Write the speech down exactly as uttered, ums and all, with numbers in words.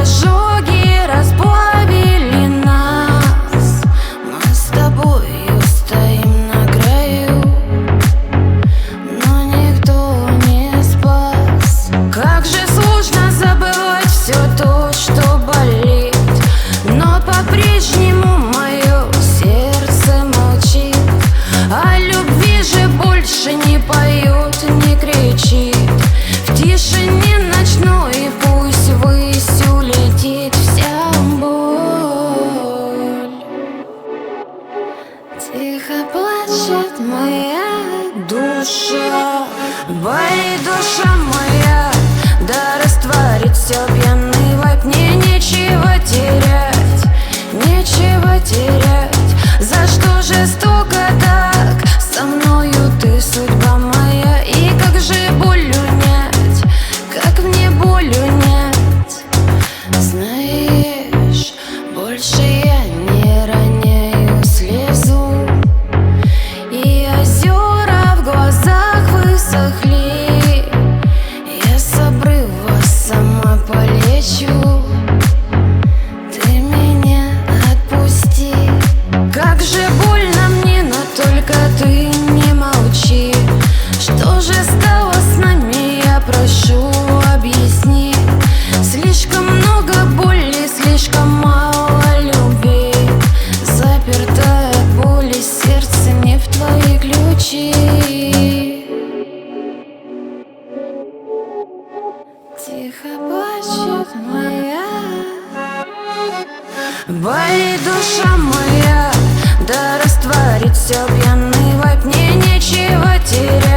ожоги расплавили нас. Мы с тобою стоим на краю, но никто не спас. Как же сложно забывать все то, что болит, но по-прежнему мое сердце молчит. О любви же больше не поет, не кричит. В тишине ночной пусть ввысь улетит вся боль. Тихо плачет моя душа, болит душа моя, да растворит все пьяный вайп. Мне нечего терять, нечего терять. За что жестоко так со мною ты, судьба моя? И как же боль унять, как мне боль унять? Знаешь, больше я не роняю слезу, и озера в глазах высохли. Я с обрыва сама полечу, ты меня отпусти. Как же больно мне, но только ты не молчи. Что же стало с нами, я прошу, объясни. Слишком много боли, слишком мало любви. Запертое от боли сердце не в твои ключи. Тихо плачет моя, болит душа моя, да растворит все пьяный вайп. Мне нечего терять.